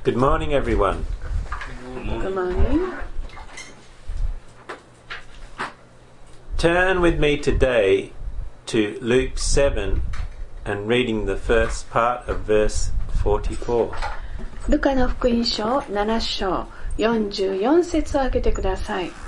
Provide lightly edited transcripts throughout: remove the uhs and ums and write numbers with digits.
Good morning, everyone. Good morning. Turn with me today to Luke 7 and reading the first part of verse 44. ルカの福音書7章44節を開けてください。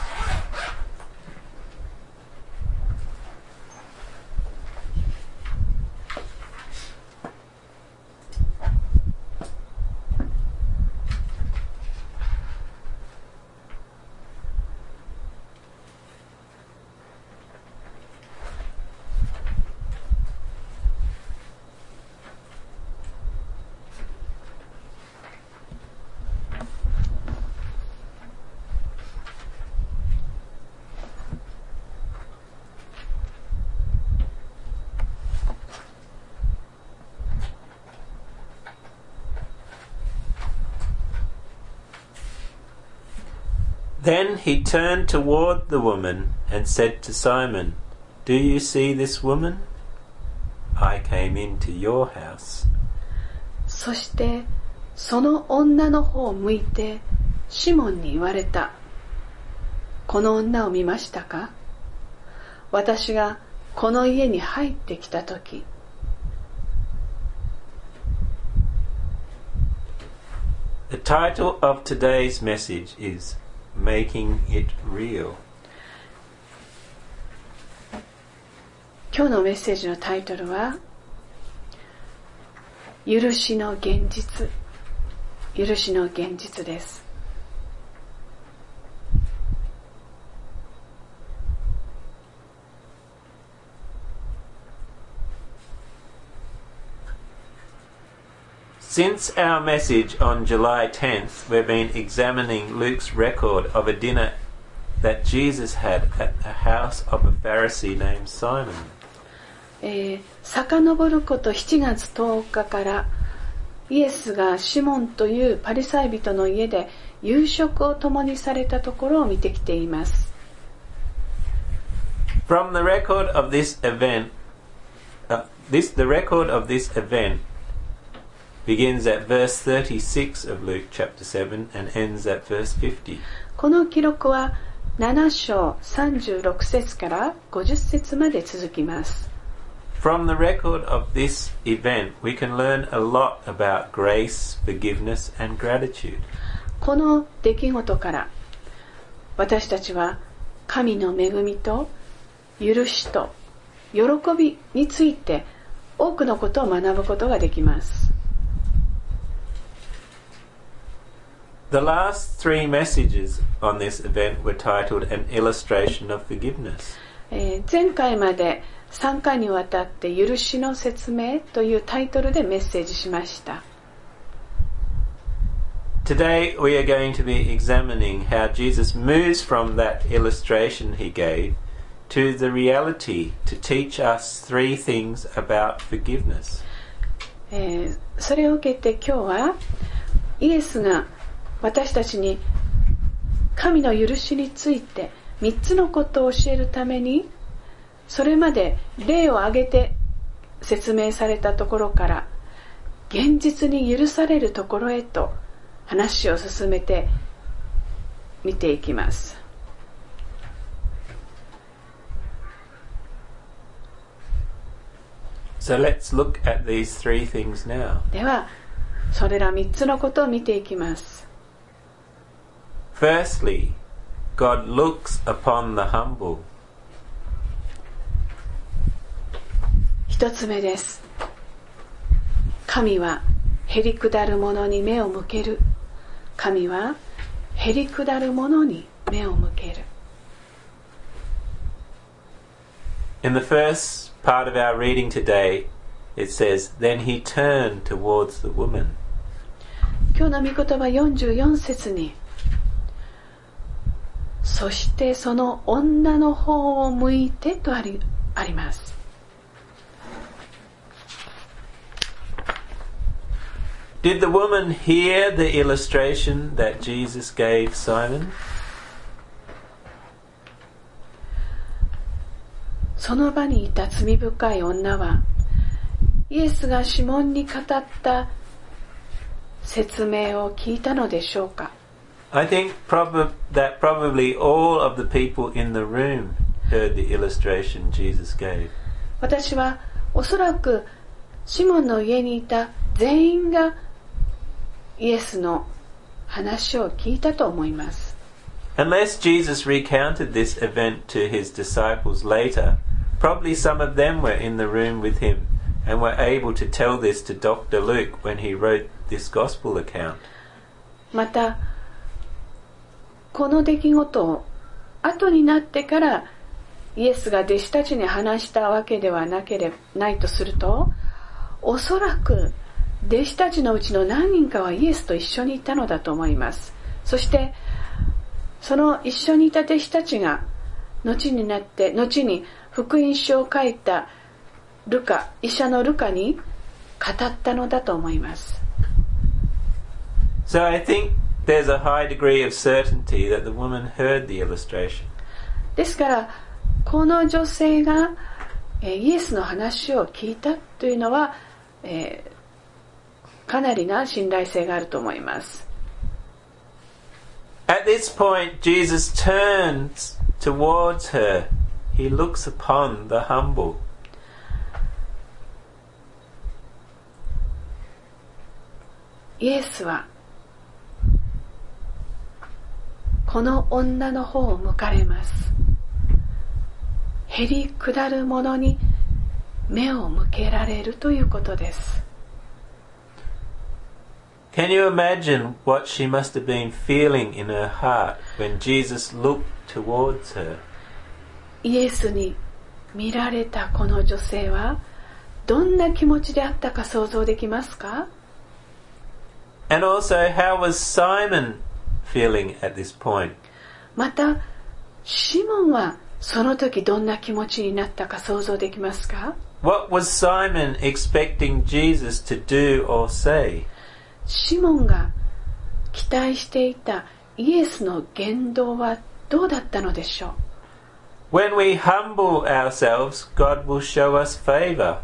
Then he turned toward the woman and said to Simon, Do you see this woman? I came into your house. そしてその女の方を向いてシモンに言われた。この女を見ましたか？私がこの家に入ってきたとき。 The title of today's message is Making it Real. 今日のメッセージのタイトルは許しの現実。許しの現実です。 Since our message on July 10th, we've been examining Luke's record of a dinner that Jesus had at the house of a Pharisee named Simon. 遡ること7月10日からイエスがシモンというパリサイ人の家で夕食を共にされたところを見てきています。 From the record of this event, the record of this event begins at verse 36 of Luke chapter 7 and ends at verse 50. この記録は7章36節から50節まで続きます。 From the record of this event, we can learn a lot about grace, forgiveness, and gratitude. この出来事から私たちは神の恵みと許しと喜びについて多くのことを学ぶことができます。 The last three messages on this event were titled An Illustration of Forgiveness. 前回まで3回にわたって許しの説明というタイトルでメッセージしました。 Today we are going to be examining how Jesus moves from that illustration he gave to the reality to teach us three things about forgiveness. それを受けて今日はイエスが私たちに神の許しについて3つのことを教えるためにそれまで例を挙げて説明されたところから現実に許されるところへと話を進めて見ていきます。 So let's look at these three things now. ではそれら3つのことを見ていきます。 Firstly, God looks upon the humble. 一つ目です。神はへりくだる者に目を向ける。神はへりくだる者に目を向ける。 In the first part of our reading today, it says, Then he turned towards the woman. 今日の御言葉44節にそしてその女の方を向いてとあります。 Did the woman hear the illustration that Jesus gave Simon? その場にいた罪深い女はイエスがシモンに語った説明を聞いたのでしょうか。 I think that probably all of the people in the room heard the illustration Jesus gave. 私はおそらくシモンの家にいた全員がイエスの話を聞いたと思います。 Unless Jesus recounted this event to his disciples later, probably some of them were in the room with him and were able to tell this to Dr. Luke when he wrote this gospel account. またこの出来事を後になってからイエスが弟子たちに話したわけではないとすると、おそらく弟子たちのうちの何人かはイエスと一緒にいたのだと思います。そしてその一緒にいた弟子たちが後に福音書を書いた医者のルカに語ったのだと思います。 So I think there's a high degree of certainty that the woman heard the illustration. ですからこの女性がイエスの話を聞いたというのは、かなりな信頼性があると思います。 At this point, Jesus turns towards her. He looks upon the humble. イエスはこの女の方を向かれます。へり下る者に目を向けられるということです。 Can you imagine what she must have been feeling in her heart when Jesus looked towards her? イエスに見られたこの女性はどんな気持ちであったか想像できますか？ And also, how was Simon feeling at this point? またシモンはその時どんな気持ちになったか想像できますか？ What was Simon expecting Jesus to do or say? シモンが期待していたイエスの言動はどうだったのでしょう？ When we humble ourselves, God will show us favor.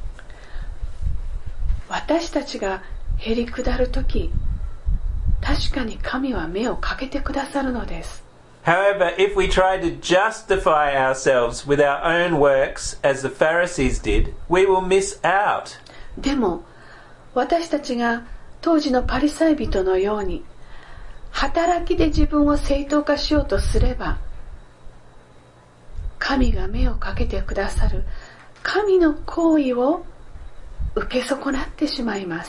私たちがへり下るとき、確かに神は目をかけてくださるのです。 However, if we try to justify ourselves with our own works, as the Pharisees did, we will miss out. でも私たちが当時のパリサイ人のように働きで自分を正当化しようとすれば、神が目をかけてくださる神の行為を受け損なってしまいます。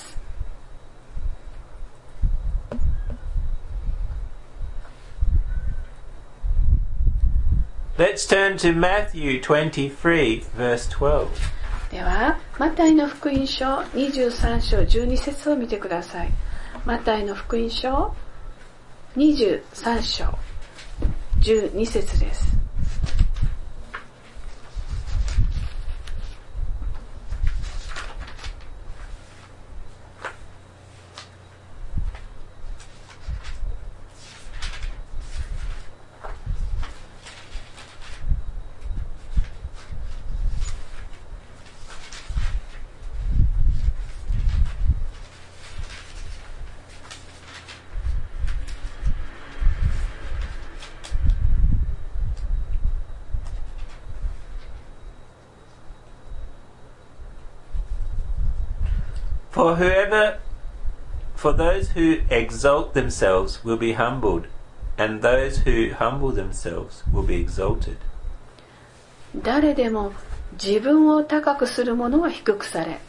Let's turn to Matthew 23, verse 12. ではマタイの福音書23章12節を見てください。マタイの福音書23章12節です。 For those who exalt themselves will be humbled, and those who humble themselves will be exalted. 誰でも自分を高くする者は低くされ、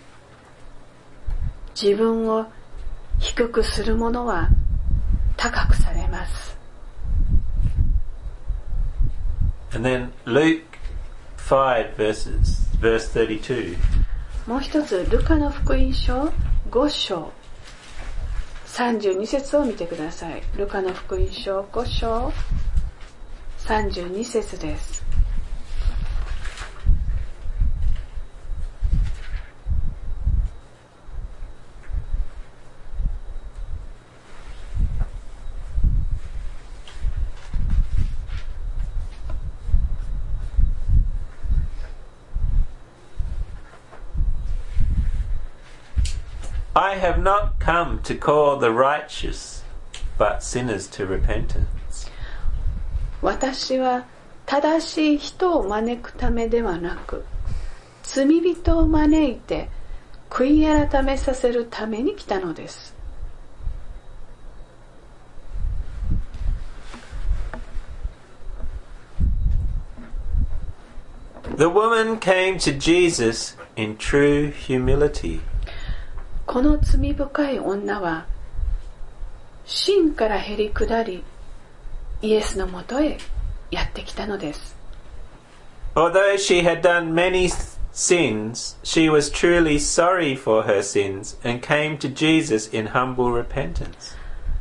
自分を低くする者は高くされます。 And then Luke 5 verse 32. もう一つルカの福音書5章32節を見てください。ルカの福音書5章32節です。 I have not come to call the righteous, but sinners to repentance. 私は正しい人を招くためではなく、罪人を招いて悔い改めさせるために来たのです。 The woman came to Jesus in true humility. この罪深い女は真からへり下り、イエスのもとへやってきたのです。 Although she had done many sins, she was truly sorry for her sins and came to Jesus in humble repentance.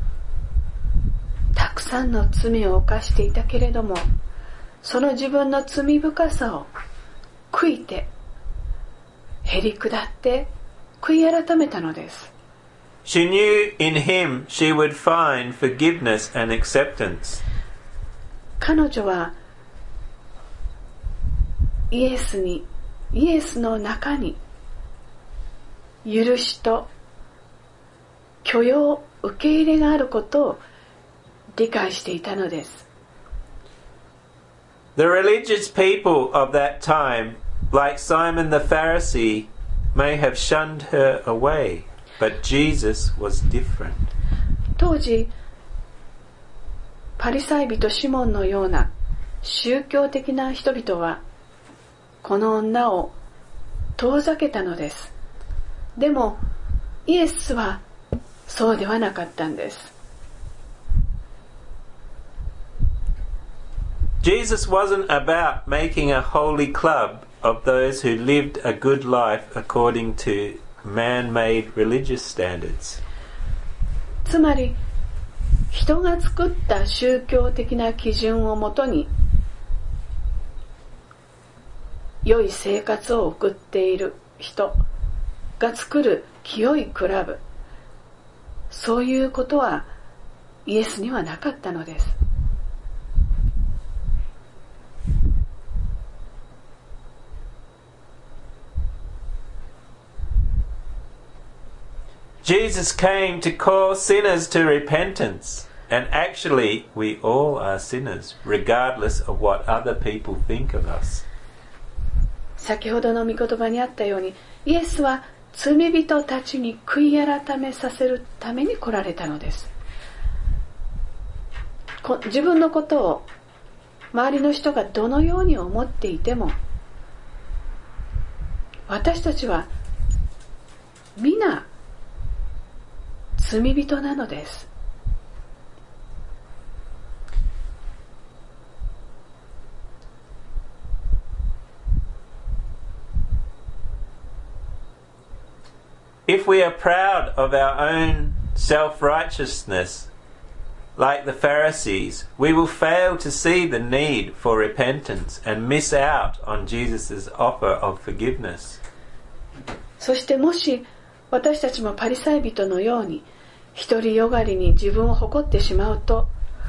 たくさんの罪を犯していたけれども、その自分の罪深さを悔いて、へり下って悔い改めたのです。 She knew in him she would find forgiveness and acceptance. 彼女はイエスの中に許しと許容、受け入れがあることを理解していたのです。 The religious people of that time, like Simon the Pharisee, may have shunned her away, but Jesus was different. 当時、パリサイ人シモンのような宗教的な人々は、この女を遠ざけたのです。でも、イエスはそうではなかったんです。 Jesus wasn't about making a holy club of those who lived a good life according to man-made religious standards. つまり、人が作った宗教的な基準をもとに、良い生活を送っている人が作る清いクラブ、そういうことはイエスにはなかったのです。 Jesus came to call sinners to repentance, and actually we all are sinners, regardless of what other people think of us. 先ほどの御言葉にあったように、イエスは罪人たちに悔い改めさせるために来られたのです。自分のことを周りの人がどのように思っていても、私たちは皆罪人なのです。 If we are proud of our own self-righteousness, like the Pharisees, we will fail to see the need for repentance and miss out on Jesus' offer of forgiveness. そしてもし私たちもパリサイ人のように独りよがりに自分を誇ってしまうと、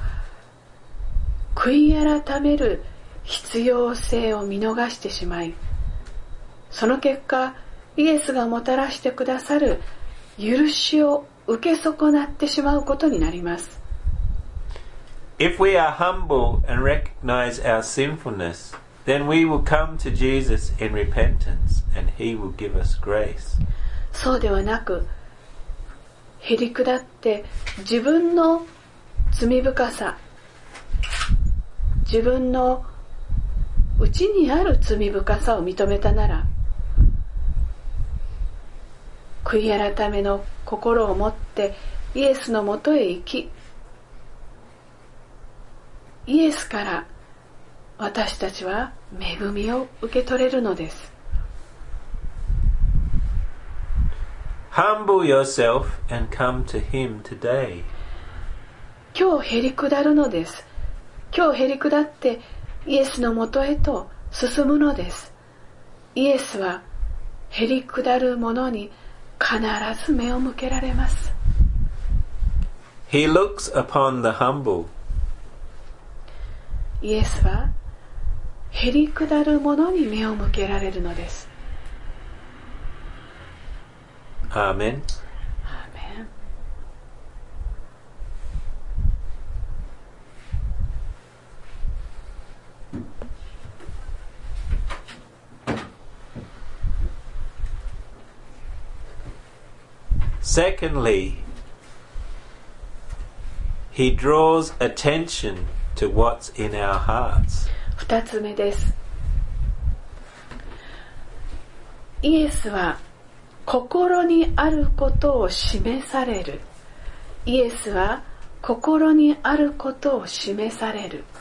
悔い改める必要性を見逃してしまい、その結果イエスがもたらしてくださる許しを受け損なってしまうことになります。 If we are humble and recognize our sinfulness, then we will come to Jesus in repentance and He will give us grace. そうではなく、へり下って自分の罪深さ、自分の内にある罪深さを認めたなら、悔い改めの心を持ってイエスのもとへ行き、イエスから私たちは恵みを受け取れるのです。 Humble yourself and come to Him today. 今日へり下るのです。今日へり下ってイエスのもとへと進むのです。イエスはへり下る者に必ず目を向けられます。 He looks upon the humble. イエスはへり下る者に目を向けられるのです。 Amen. Secondly, he draws attention to what's in our hearts. 2つ目です。イエスは心にあることを示される。イエスは心にあることを示される。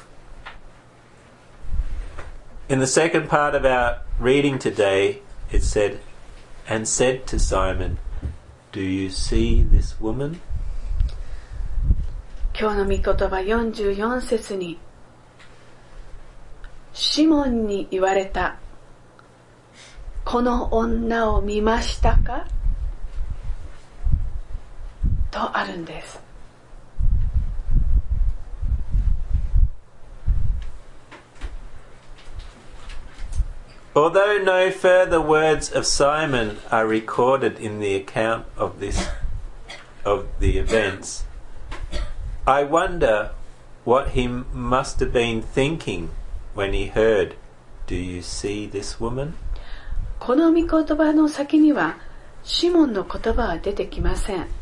In the second part of our reading today, it said, and said to Simon, Do you see this woman? 今日の御言葉44節に、シモンに言われた。この女を見ましたかとあるんです。 Although no further words of Simon are recorded in the account of the events, I wonder what he must have been thinking when he heard, Do you see this woman? この御言葉の先にはシモンの言葉は出てきません。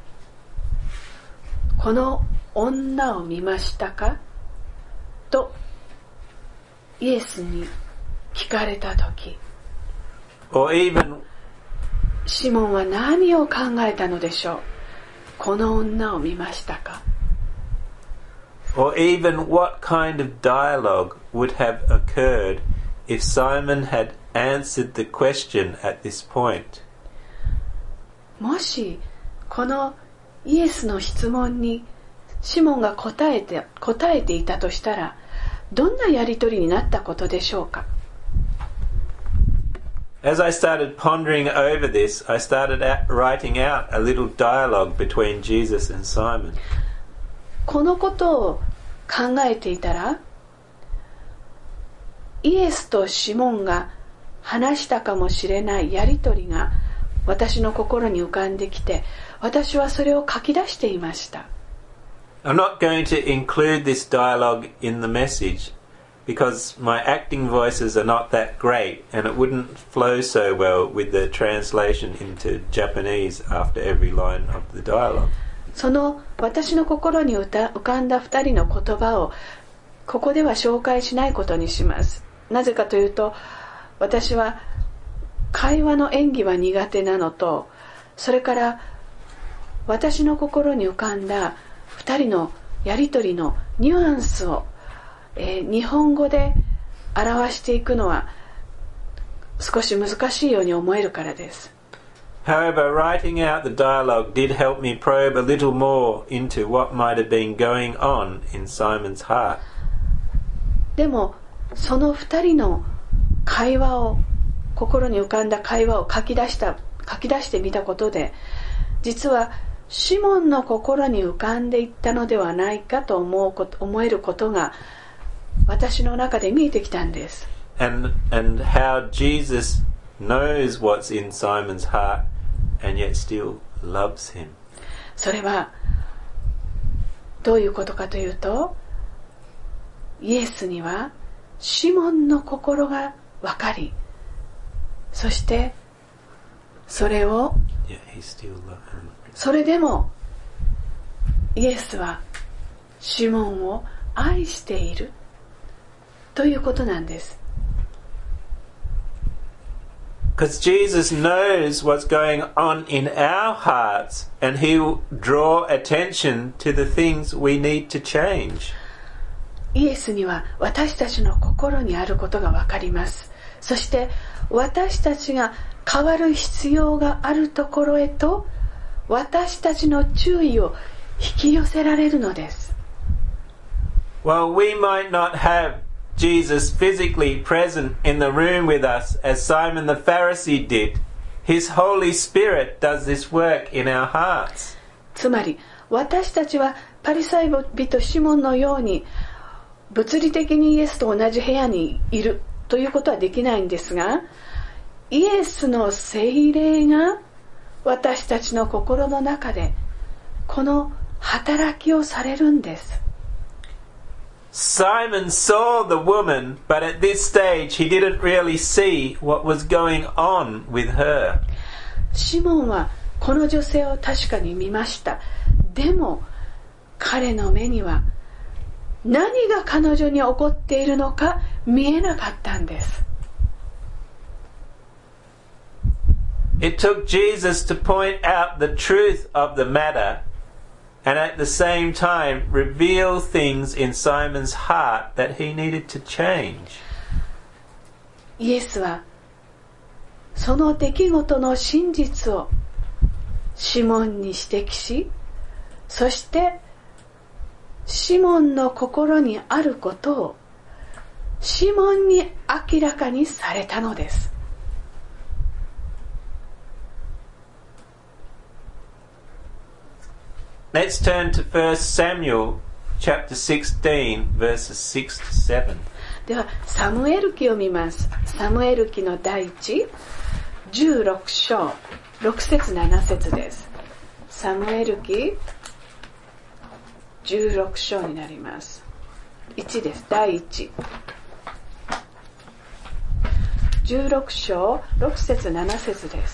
この女を見ましたかとイエスに聞かれたとき、 Or even シモンは何を考えたのでしょう。この女を見ましたか。 Or even what kind of dialogue would have occurred if Simon had answered the question at this point. もしこのイエスの質問にシモンが答えていたとしたら、どんなやり取りになったことでしょうか。 As I started pondering over this, I started writing out a little dialogue between Jesus and Simon. このことを考えていたら、イエスとシモンが話したかもしれないやりとりが私の心に浮かんできて、私はそれを書き出していました。 I'm not going to include this dialogue in the message because my acting voices are not that great and it wouldn't flow so well with the translation into Japanese after every line of the dialogue. その私の心に浮かんだ2人の言葉をここでは紹介しないことにします。なぜかというと、私は会話の演技は苦手なのと、それから私の心に浮かんだ2人のやり取りのニュアンスを、日本語で表していくのは少し難しいように思えるからです。 However, writing out the dialogue did help me probe a little more into what might have been going on in Simon's heart. でもその2人の会話を、心に浮かんだ会話を書き出してみたことで、実はシモンの心に浮かんでいったのではないかと思えることが私の中で見えてきたんです。 And how Jesus knows what's in Simon's heart and yet still loves him. それはどういうことかというと、イエスにはシモンの心が分かり、そしてそれを、それでもイエスはシモンを愛しているということなんです。 Because Jesus knows what's going on in our hearts and he will draw attention to the things we need to change. イエスには私たちの心にあることが分かります。そして私たちが変わる必要があるところへと私たちの注意を引き寄せられるのです。 Well, we might not have Jesus physically present in the room with us as Simon the Pharisee did. His Holy Spirit does this work in our hearts. つまり私たちはパリサイ人シモンのように物理的にイエスと同じ部屋にいるということはできないんですが、イエスの聖霊が私たちの心の中でこの働きをされるんです。 Simon saw the woman, but at this stage he didn't really see what was going on with her. シモンはこの女性を確かに見ました。でも彼の目には何が彼女に起こっているのか見えなかったんです。 It took Jesus to point out the truth of the matter and at the same time reveal things in Simon's heart that he needed to change. イエスはその出来事の真実をシモンに指摘し、そしてシモンの心にあることをシモンに明らかにされたのです。 Let's turn to 1 Samuel chapter 16 verses 6 to 7. ではサムエル記を見ます。サムエル記の第16章6節7節です。サムエル記16章になります。1です。第1。16章6節7節です。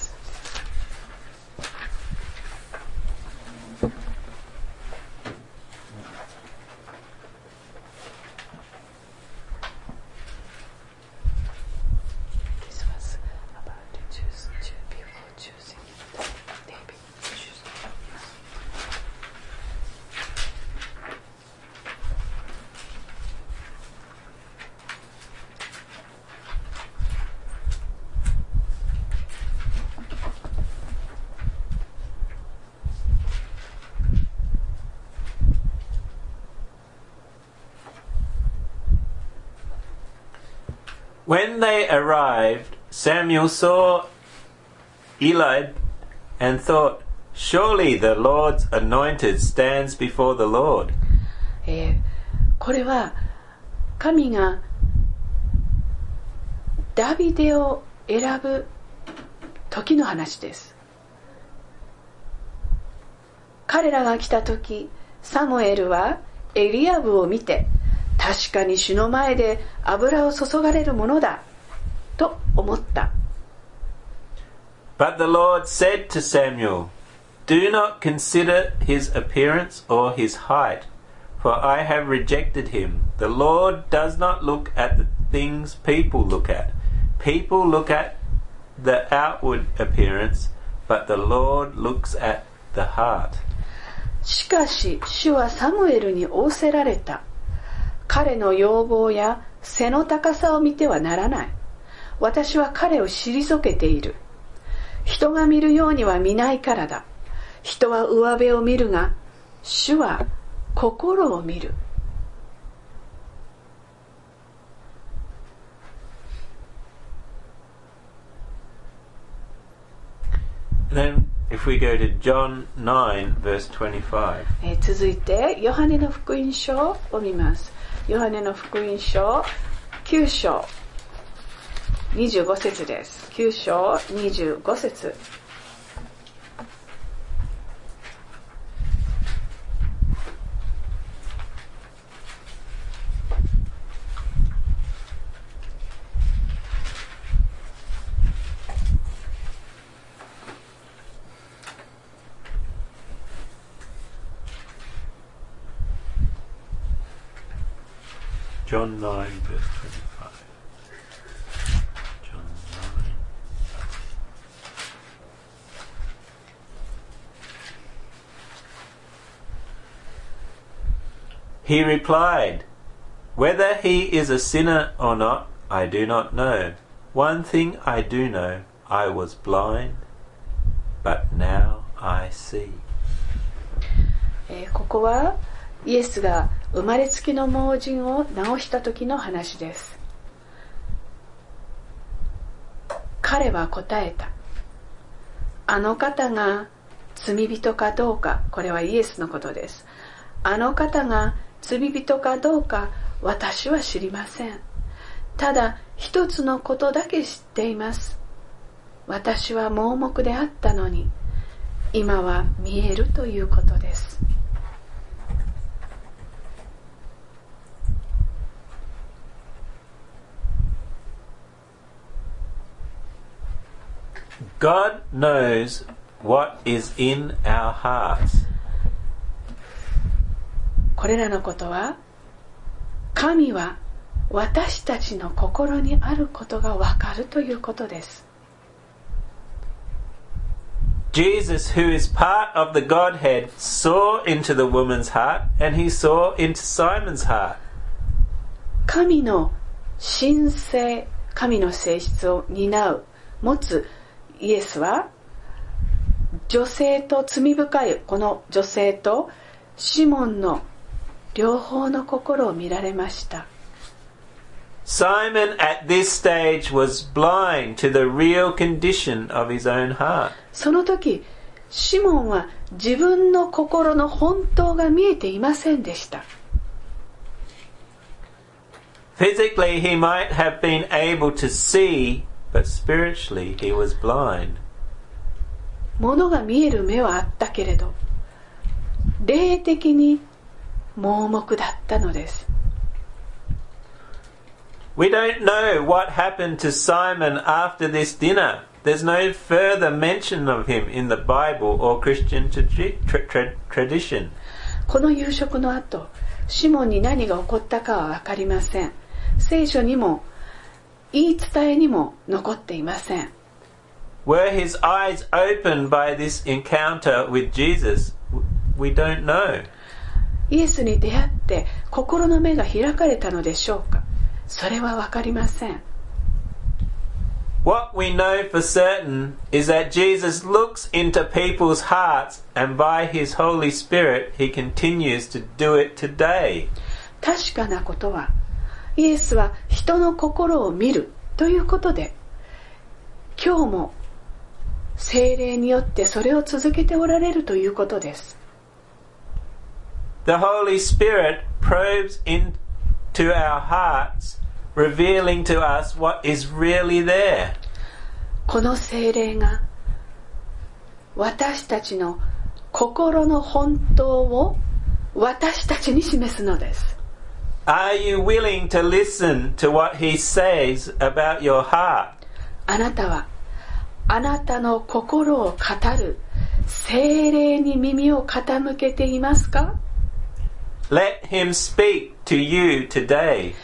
When they arrived, Samuel saw Eli and thought, Surely the Lord's anointed stands before the Lord. これは神がダビデを選ぶ時の話です。彼らが来た時、サムエルはエリアブを見て、確かに主の前で油を注がれるものだと思った。 But the Lord said to Samuel, Do not consider his appearance or his height, for I have rejected him. The Lord does not look at the things people look at. People look at the outward appearance, but the Lord looks at the heart. しかし主はサムエルに仰せられた。彼の容貌や背の高さを見てはならない。私は彼を退けている。人が見るようには見ないからだ。人は上辺を見るが、主は心を見る。 Then if we go to John 9 verse 25. 続いてヨハネの福音書を見ます。ヨハネの福音書9章25節です。9章25節。 John 9 verse 25. John 9. He replied, Whether he is a sinner or not, I do not know. One thing I do know, I was blind, but now I see. ここはイエスが生まれつきの盲人を治した時の話です。彼は答えた。あの方が罪人かどうか、これはイエスのことです。あの方が罪人かどうか私は知りません。ただ一つのことだけ知っています。私は盲目であったのに、今は見えるということです。 God knows what is in our hearts. これらのことは、神は私たちの心にあることがわかるということです。 Jesus, who is part of the Godhead, saw into the woman's heart, and he saw into Simon's heart. 神の神性、神の性質を持つイエスは、女性と罪深いこの女性とシモンの両方の心を見られました。 Simon at this stage was blind to the real condition of his own heart. その時、シモンは自分の心の本当が見えていませんでした。 Physically, he might have been able to see, but spiritually, he was blind. 物が見える目はあったけれど、霊的に盲目だったのです。 We don't know what happened to Simon after this dinner. There's no further mention of him in the Bible or Christian tradition. この夕食の後、シモンに何が起こったかはわかりません。聖書にも言い伝えにも残っていません。 Were his eyes opened by this encounter with Jesus? We don't know. イエスに出会って心の目が開かれたのでしょうか。それはわかりません。 What we know for certain is that Jesus looks into people's hearts, and by his Holy Spirit, he continues to do it today. 確かなことは、イエスは人の心を見るということで、今日も聖霊によってそれを続けておられるということです。 The Holy Spirit probes into our hearts, revealing to us what is really there. この聖霊が私たちの心の本当を私たちに示すのです。 Are you willing to listen to what he says about your heart? あなたはあなたの心を語る聖霊に耳を傾けていますか？ Let him speak to you today.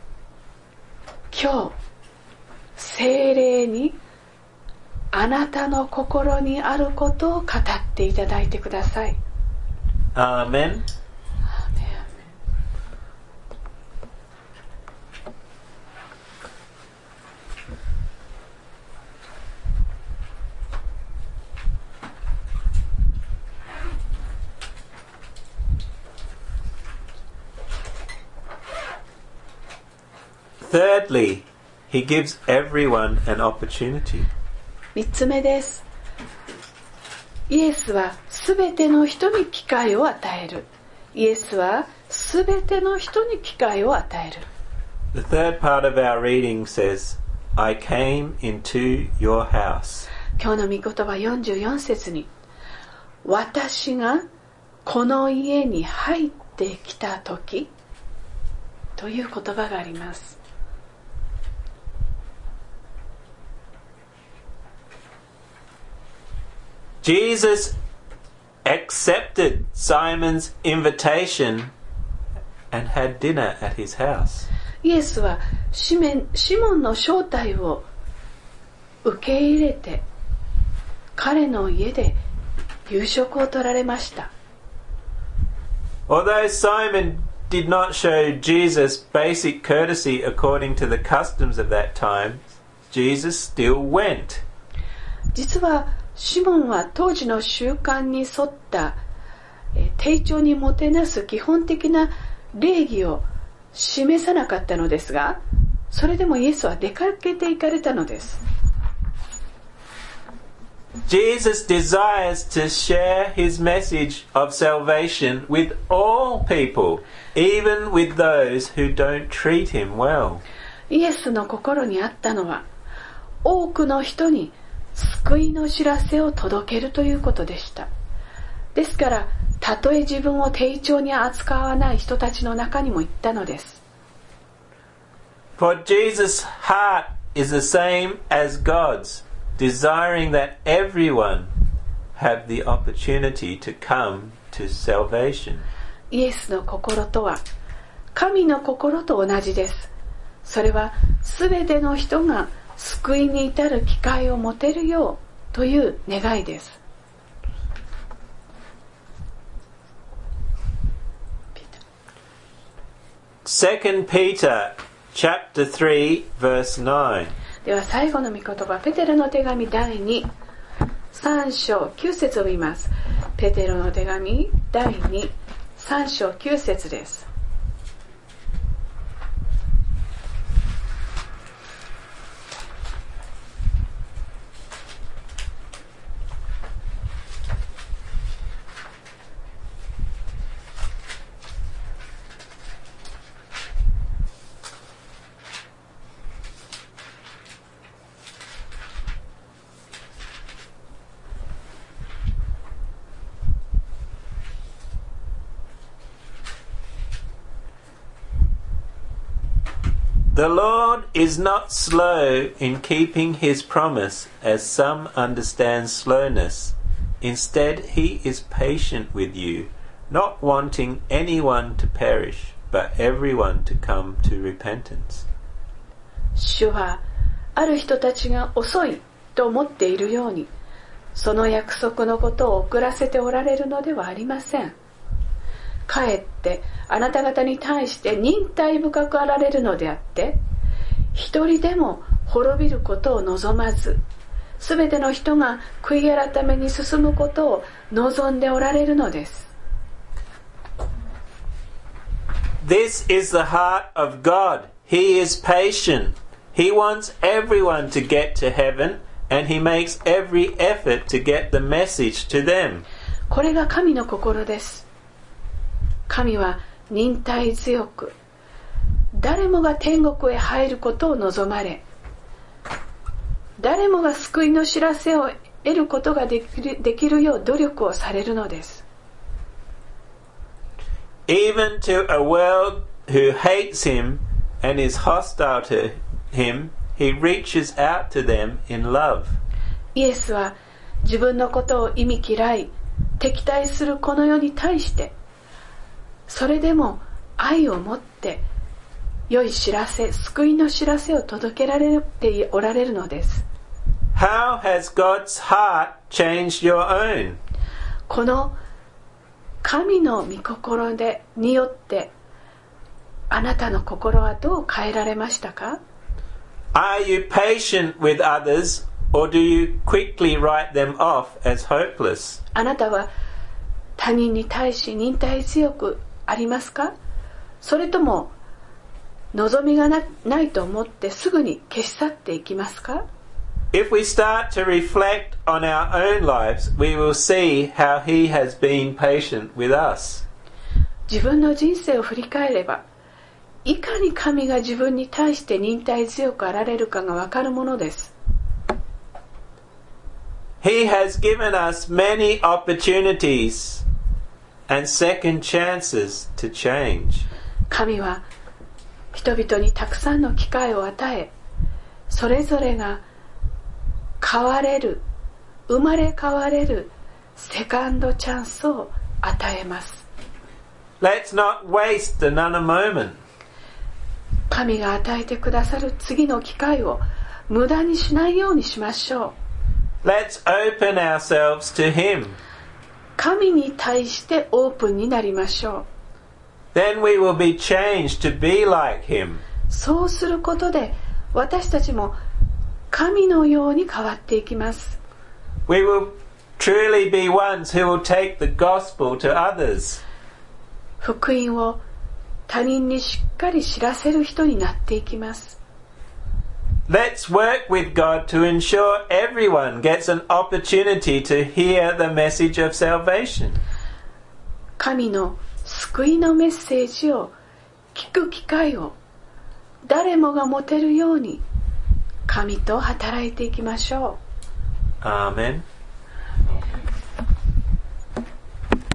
今日、聖霊にあなたの心にあることを語っていただいてください。 アーメン。Thirdly, he gives everyone an opportunity. 3つ目です。イエスはすべての人に機会を与える。イエスはすべての人に機会を与える。 The third part of our reading says, I came into your house. 今日の御言葉44節に、私がこの家に入ってきたときという言葉があります。 Jesus accepted Simon's invitation and had dinner at his house. イエスはシモンの招待を受け入れて彼の家で夕食を取られました。 Although Simon did not show Jesus basic courtesy according to the customs of that time, Jesus still went. 実はシモンは当時の習慣に沿った丁重にもてなす基本的な礼儀を示さなかったのですが、それでもイエスは出かけて行かれたのです。 Jesus desires to share his message of salvation with all people, even with those who don't treat him well. イエスの心にあったのは、多くの人に救いの知らせを届けるということでした。ですから、たとえ自分を丁重に扱わない人たちの中にも行ったのです。 For Jesus' heart is the same as God's, desiring that everyone have the opportunity to come to salvation. イエスの心とは神の心と同じです。それはすべての人が救いに至る機会を持てるようという願いです。 2 Peter chapter 3 verse 9. では最後の御言葉、ペテロの手紙第2、3章9節を見ます。ペテロの手紙第2、3章9節です。 The Lord is not slow in keeping his promise, as some understand slowness. Instead, he is patient with you, not wanting anyone to perish, but everyone to come to repentance. 主はある人たちが遅いと思っているように、その約束のことを遅らせておられるのではありません。かえってあなた方に対して忍耐深くあられるのであって、一人でも滅びることを望まず、すべての人が悔い改めに進むことを望んでおられるのです。 This is the heart of God. He is patient. He wants everyone to get to heaven, and he makes every effort to get the message to them. これが神の心です。神は忍耐強く、誰もが天国へ入ることを望まれ、誰もが救いの知らせを得ることができるよう努力をされるのです。 Even to a world who hates him and is hostile to him, he reaches out to them in love. イエスは自分のことを忌み嫌い、敵対するこの世に対して、それでも愛を持って良い知らせ、救いの知らせを届けられておられるのです。 How has God's heart changed your own? この神の御心によってあなたの心はどう変えられましたか？ Are you patient with others, or do you quickly write them off as hopeless? あなたは他人に対し忍耐強くありますか？それとも望みがないと思ってすぐに消し去っていきますか？ If we start to reflect on our own lives, we will see how He has been patient with us. 自分の人生を振り返れば、いかに神が自分に対して忍耐強くあられるかがわかるものです。 He has given us many opportunities and second chances to change. 神は人々にたくさんの機会を与え、それぞれが変われる、生まれ変われるセカンドチャンスを与えます。 Let's not waste another moment. 神が与えてくださる次の機会を無駄にしないようにしましょう。 Let's open ourselves to Him. 神に対してオープンになりましょう。 Then we will be changed to be like Him. そうすることで私たちも神のように変わっていきます。 We will truly be ones who will take the gospel to others. 福音を他人にしっかり知らせる人になっていきます。 Let's work with God to ensure everyone gets an opportunity to hear the message of salvation. 神の救いのメッセージを聞く機会を誰もが持てるように神と働いていきましょう。 Amen.